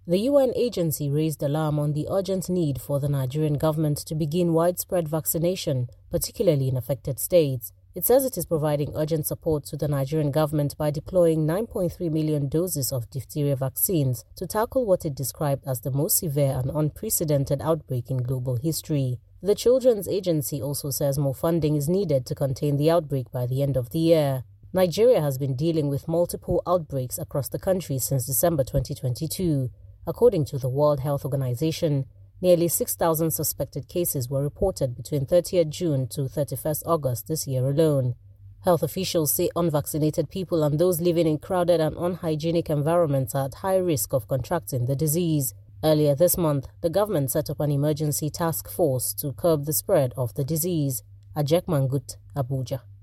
The UN agency raised alarm on the urgent need for the Nigerian government to begin widespread vaccination, particularly in affected states. It says it is providing urgent support to the Nigerian government by deploying 9.3 million doses of diphtheria vaccines to tackle what it described as the most severe and unprecedented outbreak in global history. The Children's Agency also says more funding is needed to contain the outbreak by the end of the year. Nigeria has been dealing with multiple outbreaks across the country since December 2022. According to the World Health Organization, nearly 6,000 suspected cases were reported between 30th June to 31st August this year alone. Health officials say unvaccinated people and those living in crowded and unhygienic environments are at high risk of contracting the disease. Earlier this month, the government set up an emergency task force to curb the spread of the disease. Ajek Mangut, Abuja.